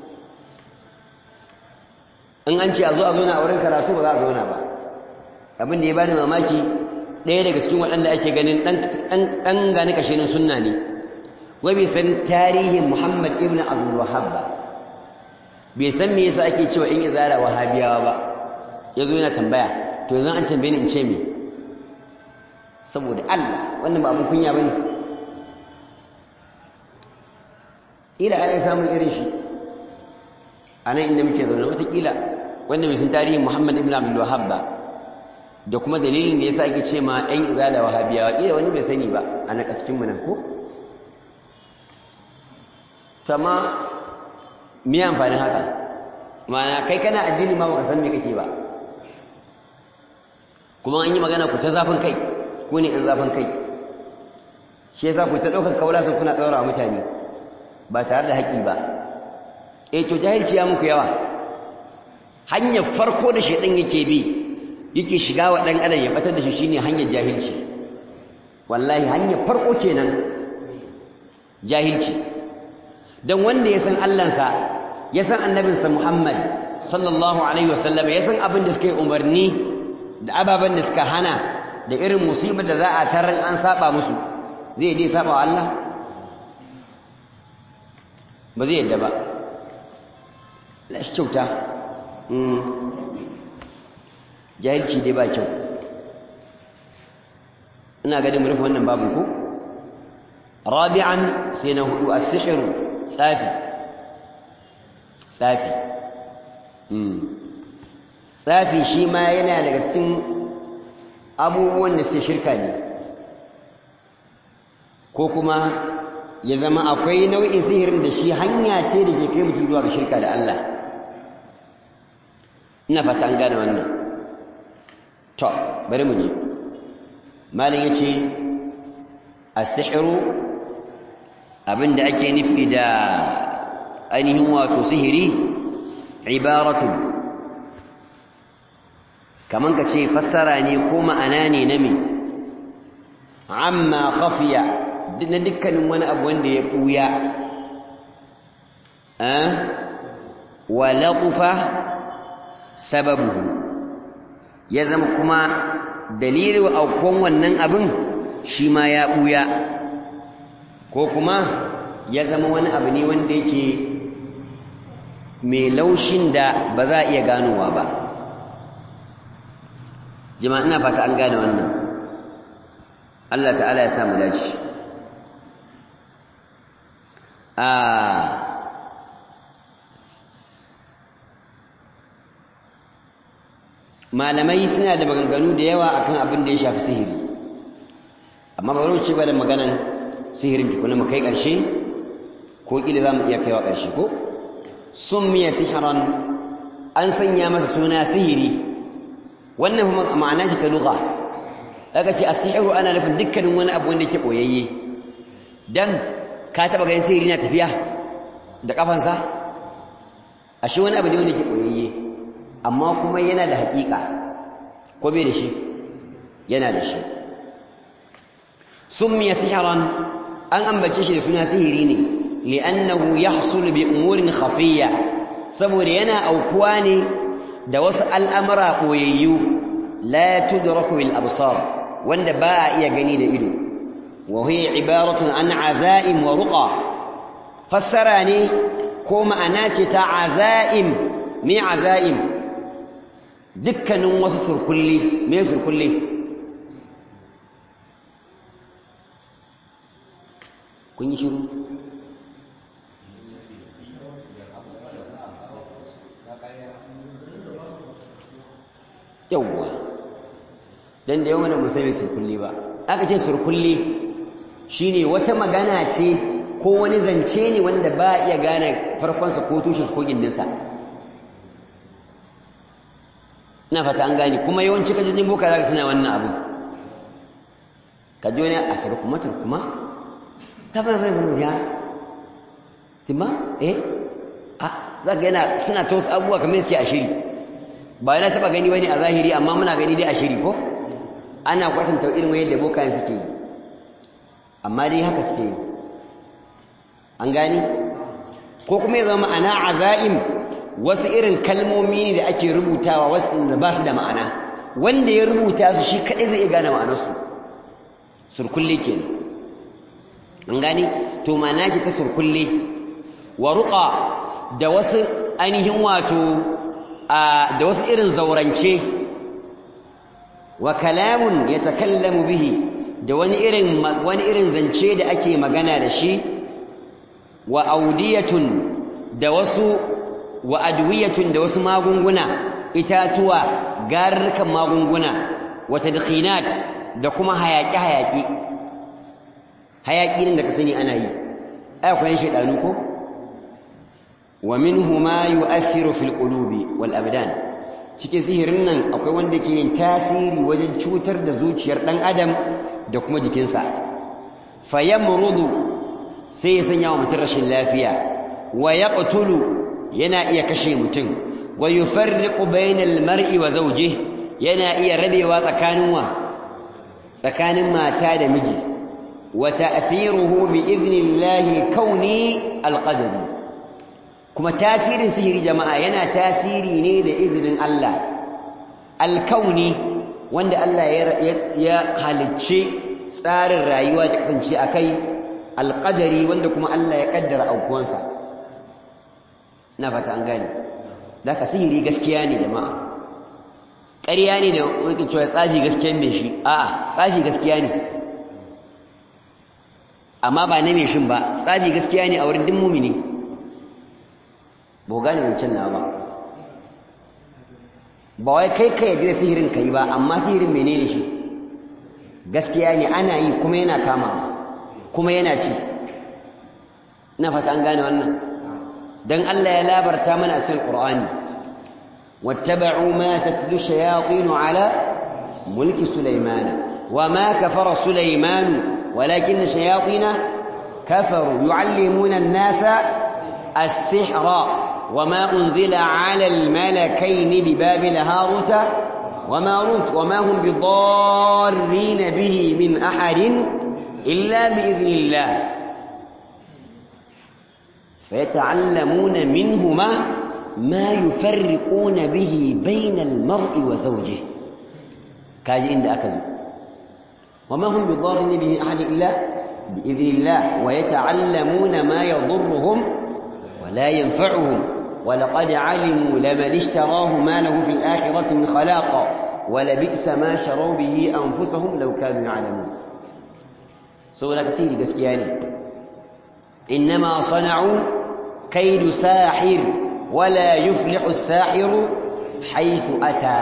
in an ce a zo na a wurin karatu ba za a zauna ba abin da ya bani mamaki ɗaya daga cikin waɗanda ake ganin ɗan gani kashenin sunna ne wai bai san tarihin Muhammad ibn Abdul Wahhab ba bai san me yasa ake cewa in izara wahabiyawa ba yazo yana tambaya to yanzu an tambaye ni in ce me saboda Allah wannan ba abun kunya bane ila ana samun irin shi ana inda muke zaune wataƙila wanda mai sun tarihin Muhammad ibn Abdul Wahhab ba da kuma dalilin da yasa ake ce ma ɗan izala wahabiyawa ila wani bai sani ba ana kaskin mu nan ko kama me amfanin haka ma'ana kai kana addini ma baka san me kake ba kuma an yi magana ku ta zafin kai ku ne ɗan zafin kai shi yasa ku ta ɗaukar kaula sun kuna tsaura mutane ba tare da haƙƙi ba to jahilci ya muku yawa hanyar farko da shedan yake bi yake shiga wa dan adam ya batar da shi shine hanyar jahilci wallahi hanyar farko kenan jahilci dan wanda ya san Allahnsa ya san annabinsa Muhammad sallallahu alaihi wasallam ya san abin da suka yi umarni da ababen da suka hana da irin musibar da za a tarar an saba musu zai dai saba wa Allah ba zai yadda ba la shi kyauta jahilci dai ba kyau ina ga da mu rufe wannan babu ko rabi'an sai na hudu as-sihr tsafi tsafi shi ma yana daga cikin abubuwan da suke shirka ne ko kuma ya zama akwai nau'in sihirin da shi hanya ce da ke kai mutum zuwa ga shirka da Allah ina fata an gane wannan to bari mu ji malin yace as-sihru abinda ake nufi da ainihin wato sihiri ibaratun kaman ka ce fassara ne ko ma'ana ne na me amma khafiya na dukkanin wani abu wanda ya ɓuya wa laqufa sababuhu ya zama kuma dalilin aukuwan wannan abin shi ma ya ɓuya ko kuma ya zama wani abu ne wanda yake mai laushin da ba za a iya ganowa ba. Jama'a ina fata an gane wannan. Allah ta'ala ya samu dace. Malamai suna da maganganu da yawa akan abin da ya shafi sihiri, amma bari mu ci gaba da maganan sihirin tukuna mu kai ƙarshe ko kila za mu iya kaiwa ƙarshe ko summiya sihran an sanya masa suna sihiri. Wannan ma'ana shi ta lugha, aka ce as-sihru ana nufin dukkanin wani abu wanda yake boyayye. Dan ka taba ganin sihiri na tafiya da kafansa? Ashe wani abu ne wanda yake boyayye amma kuma yana da haƙiƙa ko bai da shi? Yana da shi. Summiya sihran an ambace shi da suna sihiri ne li'annahu yahsul bi umurin khafiyya, saboda yana aukuwa ne da wasu al'amura koyayyu la tudraku bil absar, wanda ba a iya gani da ido. Wa hiya ibaratun an azaim wa ruqa, fassara ne ko ma'ana ce ta azaim. Me azaim? Dukkanin wasu surkulli. Me surkulli? kun yi shiru? yawwa dan da yawan musulmi surkulli ba. Aka ce surkulli shine wata magana ce ko wani zance ne wanda ba iya gane farkonsa ko tushensa ko gindinsa. ina fata an gane. kuma yawanci kajojin boka zaka suna wannan abu, kajo ne a tarkuma tabar ya timma zaka yana suna ta wasu abubuwa kamar suke a shiri. ba yana taba gani wani a zahiri, amma muna gani dai a shiri ko ana kwatanta irin yadda bokayen suke yi, amma dai haka suke yi. an gani? ko kuma ya zama ma'ana azaim wasu irin kalmomi ne da ake rubutawa wasu da ba su da ma'ana, wanda ya rubuta su shi kaɗai zai iya gane ma'anarsu. surkulle kenan. an gani? to ma'ana ce ta surkulle. wa ruqa da wasu ainihin wato da wasu irin zaurance. wa kalamun yatakallamu bihi da wani irin zance da ake magana da shi. wa audiyatun da wasu wa adwiyatun da wasu magunguna, itatuwa, garurrukan magunguna. wa tadkhinat da kuma hayaki ne da ka sani ana yi. ai akwai shaydanu ko. wa minhu ma yu'athiru fil qulubi wal abdan, cikin sihirin nan akwai wanda ke yin tasiri wajen cutar da zuciyar dan adam da kuma jikinsa. fayamrudu, sai ya sanya wa mutum rashin lafiya. wa yaqtulu, yana iya kashe mutum. wa yufarriqu bainal mar'i wa zawjihi, yana iya rabewa tsakanin mata da miji. wa ta'thiruhu bi idnillahi kauni alqadari, kuma tasirin sihiri jama'a yana tasiri ne da izinin Allah alkauni, wanda Allah ya halicce tsarin rayuwa ta kasance akai, alqadari wanda kuma Allah ya kaddara aukuwansa. na fata an gane. Daka sihiri gaskiya ne jama'a. ƙarya ne da wani cewa tsafi gaskiya ne shi. a'a, tsafi gaskiya ne, amma ba na mai shin ba. tsafi gaskiya ne a wurin duk mumini. ba gane wancan na ba wai kai ka yadda sihirin kai ba, amma sihirin menene shi? gaskiya ne, ana yi kuma yana kamawa kuma yana ci. ina fata an gane wannan. dan Allah ya labarta mana a cikin Qur'ani, wattaba'u ma tatlu shayatin ala mulki Sulaymana wama kafara Sulaymanu walakin shayatin kafaru yu'allimuna an-nasa as-sihra وما أنزل على الملكين ببابل هاروت وماروت وما هم بضارين به من أحد إلا بإذن الله فيتعلمون منهما ما يفرقون به بين المرء وزوجه كاجي عند أكذب وما هم بضارين به أحد إلا بإذن الله ويتعلمون ما يضرهم ولا ينفعهم ولقد علموا لمن اشتراه ما له في الآخرة من خلاق ولبئس ما شروا به أنفسهم لو كانوا يعلمون سورة كثير بسكياني إنما صنعوا كيد ساحر ولا يفلح الساحر حيث أتى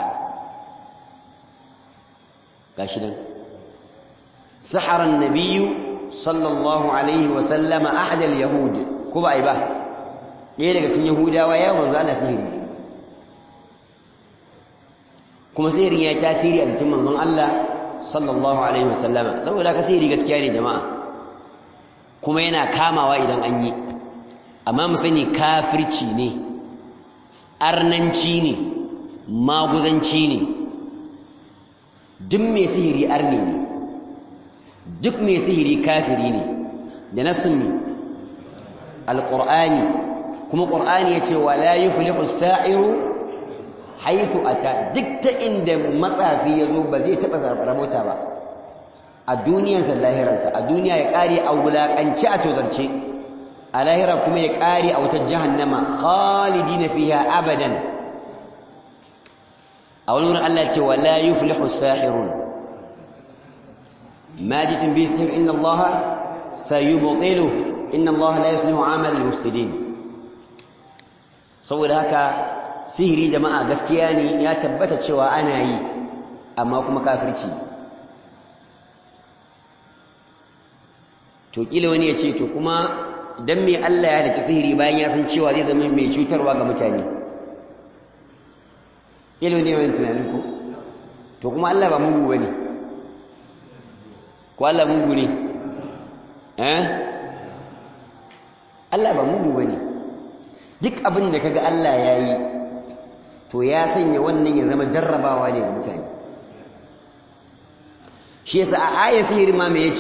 قاشنا سحر النبي صلى الله عليه وسلم أحد اليهود كوبا إباه ɗaya daga cikin Yahudawa ya manzo Allah sihiri kuma sihirin ya tasiri a cikin manzon Allah sallallahu alaihi wasallama saboda ka sihiri gaskiya ne jama'a kuma yana kamawa idan an yi amma mu sani kafirci ne arnanci ne maguzanci ne duk mai sihiri arni ne duk mai sihiri kafiri ne da nasun alqur'ani kuma qur'ani yace wala yuflihu as-sa'iru haythu ata duk ta inda matsafi yazo ba zai taba rabota ba a duniyarsa lahirarsa a duniya ya kare a wulakanci a tozarce a lahira kuma ya kare a wutar jahannama khalidina fiha abadan a wani wurin Allah ce wala yuflihu as-sahirun ma jitum bi sihr inna Allah sayubtiluhu inna Allah la yuslihu 'amal al-mufsidin saboda haka sihiri jama'a gaskiya ne ya tabbata cewa ana yi amma kuma kafirci to kila wani ya ce to kuma dan me Allah ya halaki sihiri bayan ya san cewa zai zama mai cutarwa ga mutane kila ne wani tunani ko to kuma Allah ba mugu bane ko Allah mugu ne Allah ba mugu bane duk abin da kaga Allah ya yi to ya sanya wannan ya zama jarrabawa ne ga mutane shi yasa a ayat sihiri ma me yace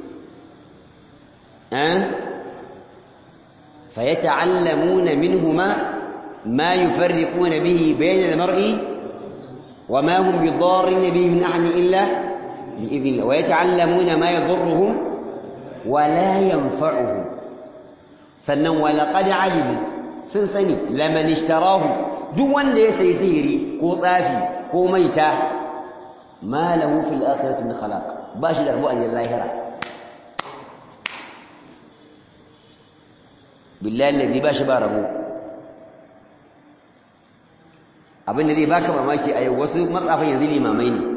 fayata'allamuna minhuma ma yufarriquna bihi bayna al-mar'i wa ma hum bidarrin bihi min ahadin illa bi'idhnillah wa yata'allamuna ma yadhurruhum wa la yanfa'uhum sannan wa laqad 'alimu sun sani laman ishtarahu duk wanda ya sayi sihiri ko tsafi ko maita ma lahu fil akhirati min khalaq ba shi da rabu a lahira billahi alladhi ba shi ba rabu abin da zai baka mamaki a yau wasu matsafan yanzu limamai ne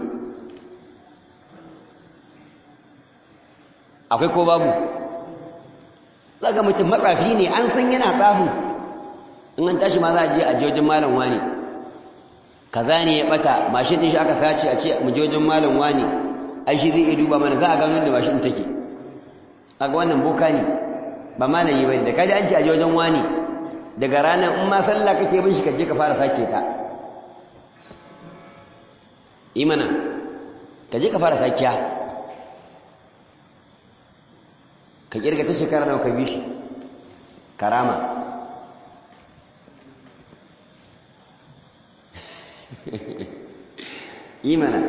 akwai ko babu zaga mutum matsafi ne an san yana tsafin in an tashi ma za a je a wajen malam wani kaza ne ya bata mashin din shi aka sace a ce mu je wajen malam wani ai shi zai duba mana za a gano da mashin take kaga wannan boka ne ba malami bane da kaji an ce a je wajen wani daga ranar in ma sallah kake bin shi ka je ka fara sace ta imana ka je ka fara sakiya ka kirga ta shekara nawa ka bi shi karama imana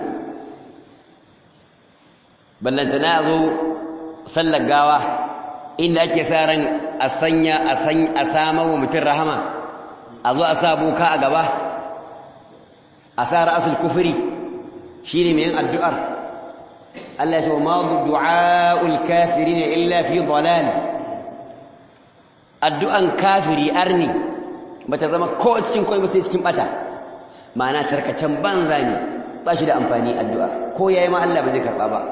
ballantana zo sallar gawa inda ake sa ran a sama wa mutum rahama a zo a sa boka a gaba a sa ra'asul kufri shine mai yin addu'ar Allah ya ce ma du'aul kafirin illa fi dalal addu'an kafiri arni bata zama ko cikin koi ba sai cikin bata ma'ana tarkacen banza ne ba shi da amfani addu'a ko yayi ma Allah ba zai karba ba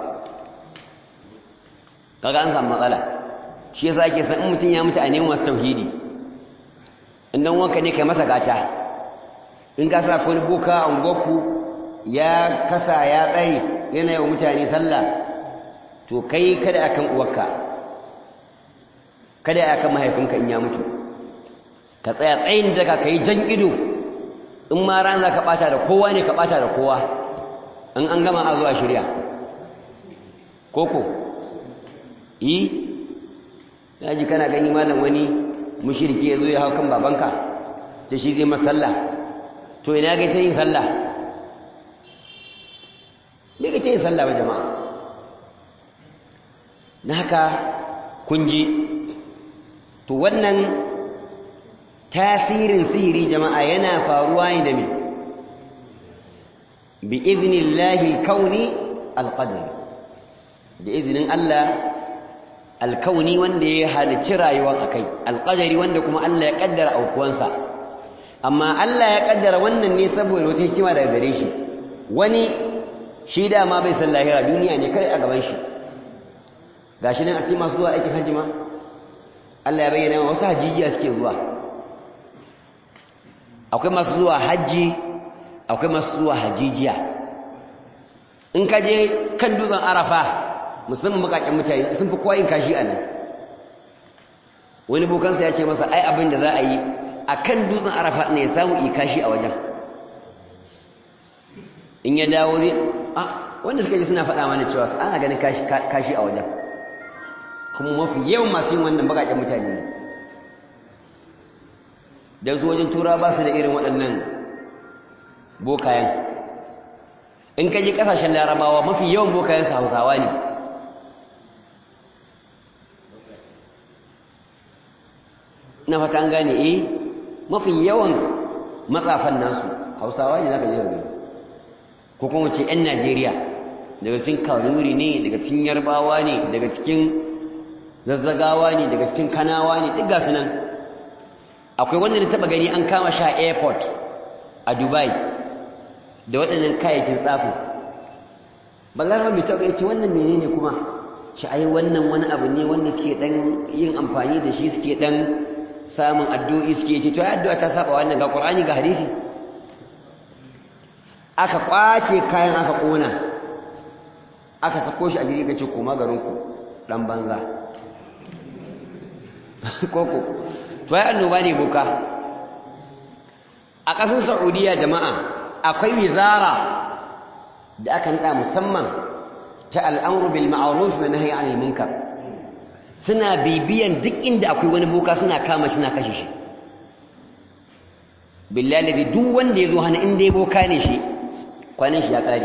kaga an samu matsala shi yasa ake san in mutun ya mutu a neman wasu tauhidi idan wanka ne kai masa gata in ka sa ko boka a ungoku ya kasa ya tsare yana yawan mutane sallah to kai kada akan uwarka kada akan mahaifinka in ya mutu ka tsaya tsayin daga kai jan ido in ma ran za ka ɓata da kowa ne ka ɓata da kowa in an gama a zuwa shirya koko ya ji kana gani malam wani mushirki ya zo ya hau kan babanka ta shi zai masalla to ina ga ta yin sallah ne ga ta yin sallah ba jama'a na haka kun ji to wannan tasirin sihiri jama'a yana faruwa ne da me bi iznillahi kauni alqadari da izinin Allah alkauni wanda ya halicci rayuwar akai alqadari wanda kuma Allah ya kaddara aukuwansa amma Allah ya kaddara wannan ne saboda wata hikima daga gare shi wani shi da ma bai san lahira duniya ne kai a gaban shi gashi nan asima masu zuwa aikin hajji ma Allah ya bayyana wasu hajijiya suke zuwa akwai masu zuwa hajji akwai masu zuwa hajijiya in ka je kan dutsen arafa musamman makakin mutane sun fi kowa yin kashi a nan wani bokansa ya ce masa ai abin da za a yi a kan dutsen arafa ne ya samu yi kashi a wajen in ya dawo zai wanda suka ji suna faɗa mana cewa ana ganin kashi a wajen kuma mafi yawan masu yin wannan bakakin mutane ne da su wajen tura ba su da irin waɗannan bokayen in ka je ƙasashen larabawa mafi yawan bokayensu hausawa ne na fata an gane mafi yawan matsafan nasu hausawa ne zaka je gani ko kuma ce 'yan Najeriya daga cikin Kanuri ne daga cikin Yarbawa ne daga cikin Zazzagawa ne daga cikin Kanawa ne duk gasu nan akwai wanda na taba gani an kama shi a airport a Dubai da waɗannan kayayyakin tsafin ballarma mai taɓa ce wannan menene kuma shi ai wannan wani abu ne wanda suke dan yin amfani da shi suke dan samun addu'o'i suke ce to addu'a ta saba wannan ga Qur'ani ga hadisi aka kwace kayan aka kona aka sako shi a gidi kace koma garin ku dan banza koko to ai annoba ne boka a ƙasar Saudiya jama'a akwai wizara da aka nada musamman ta al'amru bil ma'ruf wa nahyi 'anil munkar suna bibiyan duk inda akwai wani boka suna kama shi na kashe shi billahi duk wanda yazo hana inda ya boka ne shi kwanan shi ya kare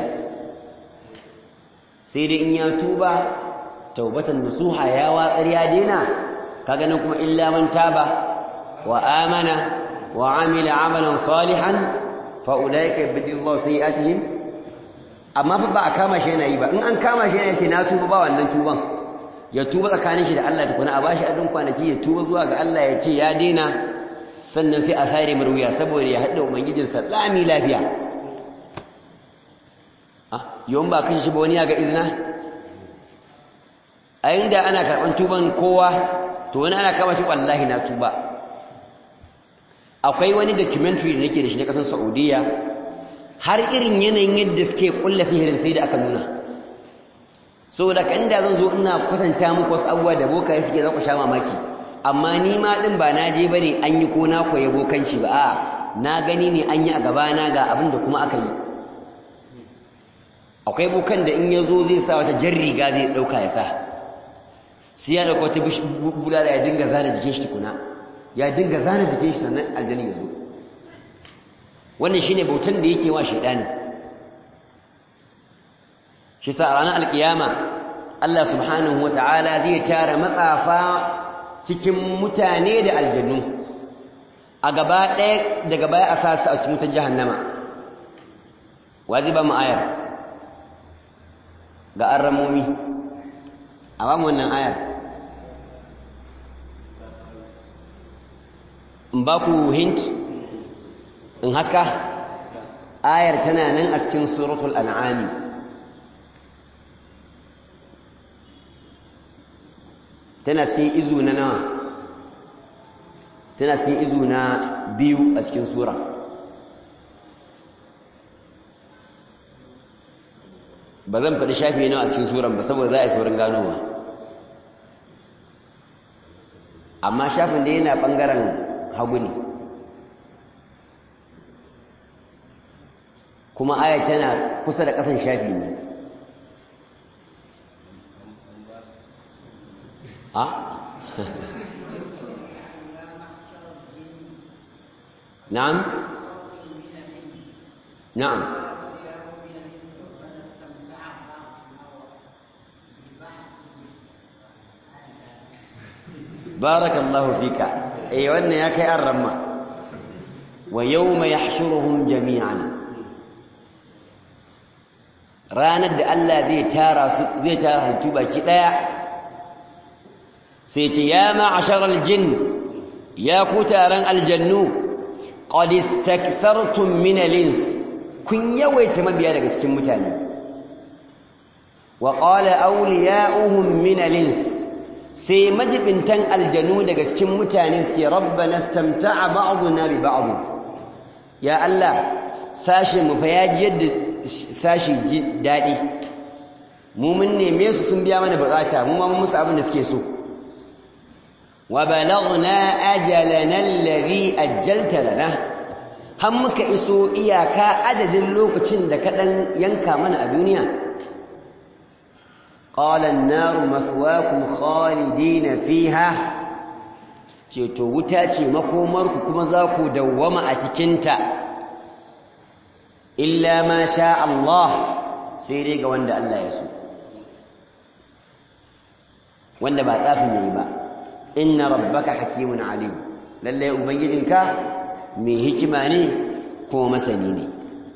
sai dai in ya tuba taubatan nasuha ya watsar ya daina kaga nan kuma illa man taba wa amana wa amila amalan salihan fa ulaika yubdilullahu sayi'atihim amma fa ba a kama shi yana yi ba in an kama shi yana yace na tuba ba wannan tuban ya tuba tsakanin shi da Allah tukuna a bashi adun kwanaki ya tuba zuwa ga Allah ya ce ya daina sannan sai a sare marwiya saboda ya haɗa ubangijinsa lami lafiya yawan ba kan shi ba wani ya ga izina a inda ana karɓar tuban kowa to wani ana kama shi wallahi na tuba akwai wani documentary da nake da shi na ƙasar Saudiya har irin yanayin yadda suke ƙulla sihirin sai da aka nuna saboda ka inda zan zo ina kwatanta muku wasu abubuwa da bokaye suke za ku sha mamaki amma ni ma ɗin ba na je bane an yi ko na koyi bokanci ba a'a na gani ne an yi a gabana ga abin da kuma aka yi akwai bokan da in ya zo zai sa wata jan riga zai ɗauka ya sa sai ya ɗauka wata bulala ya dinga zana jikin shi tukuna ya dinga zana jikin shi sannan aljanin ya zo wannan shine bautan da yake wa shaidani shi sa a ranar alkiyama Allah subhanahu wata'ala zai tara matsafa cikin mutane da aljannu a gaba ɗaya daga baya a sa su a cikin wutar jahannama wajiba mu ayar ga arramomi a ba mu wannan ayar in ba ku hint in haska ayar tana nan a cikin suratul an'ami tana cikin izu na nawa tana cikin izu na 2 a cikin sura ba zan faɗi shafi nawa a cikin suran ba saboda za a yi saurin ganowa amma shafin da yana ɓangaren hagu ne kuma ayat tana kusa da ƙasan shafi ne نعم نعم بارك الله فيك أيوة أن يا كي الرمى ويوم يحشرهم جميعا راند الله زي تارا التوبة كده سيتي يا معشر الجن يا كتارا الجنو قد استكثرتم من الإنس كن يويت مبيا daga cikin mutane وقال أولياؤهم من الإنس sai majibintan aljanu daga cikin mutane sai rabbana istamta'a ba'duna bi ba'd ya Allah sashi mu fa yaji yadda sashi dadi mu mun neme su sun biya mana bukata mu ma mun musu abin da suke so wa balaghna ajalana alladhi ajjalta lana har muka iso iyaka adadin lokacin da ka dan yanka mana a duniya qala an-nar mathwaakum khalidina fiha ce to wuta ce makomarku kuma za ku dawwama a cikin ta illa ma sha Allah sai dai ga wanda Allah ya so wanda ba tsafin yayi ba inna rabbaka hakimun alim lalle ubangijinka mai hikima ne ko masani ne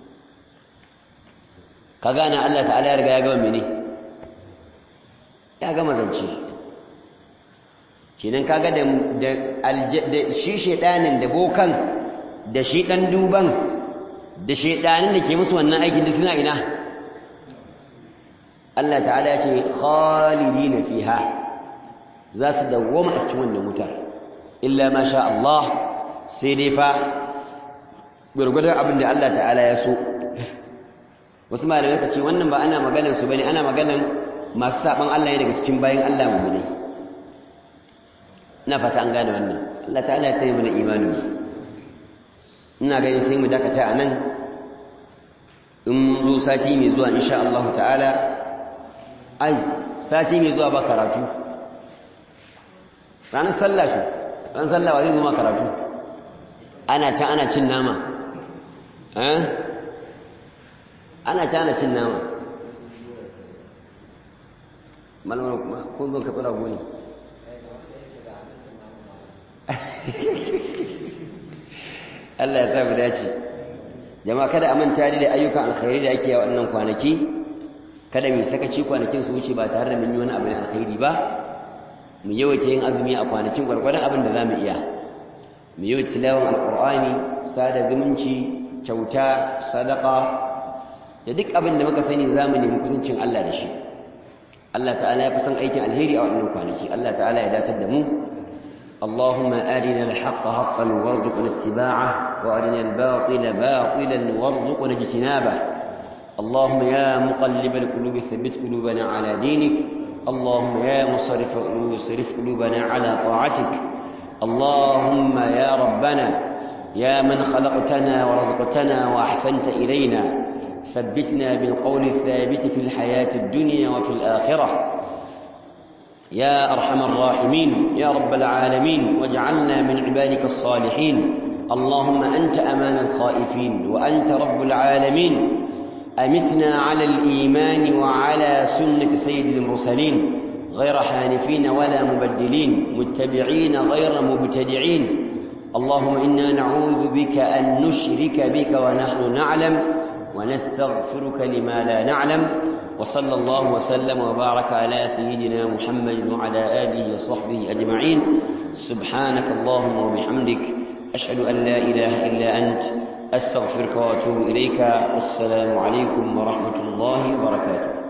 ka gane Allah ta'ala ya riga ya gama mene ya gama zance kenan kaga da shi shedanin da bokan da shi dan duban da shedanin da ke musu wannan aikin da suna ina Allah ta'ala ya ce khalidina fiha za su dawwama a cikin wannan wutar illa ma sha Allah sai dai fa gurgurdan abin da Allah ta'ala ya so wasu malamai ka ce wannan ba ana maganar su bane ana maganar masu saban Allah ne daga cikin bayin Allah mu'mini ina fata an gane wannan Allah ta'ala ya tare mana imani ina ganin sai mu dakata anan in mun zo sati mai zuwa insha Allah ta'ala sati mai zuwa ba karatu ranar sallah ce ran sallah wa zai zo ma karatu ana can ana cin nama ana can ana cin nama malamar kuma kun zo ka tsura goni Allah ya sa mu dace jama'a kada a manta da ayyukan alkhairi da ake yi wannan kwanaki kada mu sakaci kwanakin su wuce ba tare da mun yi wani abu na alkhairi ba mu yawaita yin azumi a kwanakin gwargwadon abin da zamu iya mu yawaita tilawan alqur'ani sada zumunci kyauta sadaqa da duk abin da muka sani zamu nemi kusancin Allah da shi Allah ta'ala ya fi san aikin alheri a wannan kwanaki Allah ta'ala ya datar da mu اللهم أرنا الحق حقا وارزقنا اتباعه وأرنا الباطل باطلا وارزقنا اجتنابه اللهم يا مقلب القلوب ثبت قلوبنا على دينك اللهم يا مصرف القلوب صرف قلوبنا على طاعتك اللهم يا ربنا يا من خلقتنا ورزقتنا وأحسنت إلينا ثبتنا بالقول الثابت في الحياة الدنيا وفي الآخرة يا أرحم الراحمين يا رب العالمين واجعلنا من عبادك الصالحين اللهم أنت أمان الخائفين وأنت رب العالمين أمتنا على الإيمان وعلى سنة سيد المرسلين غير حانفين ولا مبدلين متبعين غير مبتدعين اللهم إنا نعوذ بك أن نشرك بك ونحن نعلم ونستغفرك لما لا نعلم وصلى الله وسلم وبارك على سيدنا محمد وعلى آله وصحبه أجمعين سبحانك اللهم وبحمدك أشهد أن لا إله إلا أنت أستغفرك وأتوب إليك والسلام عليكم ورحمة الله وبركاته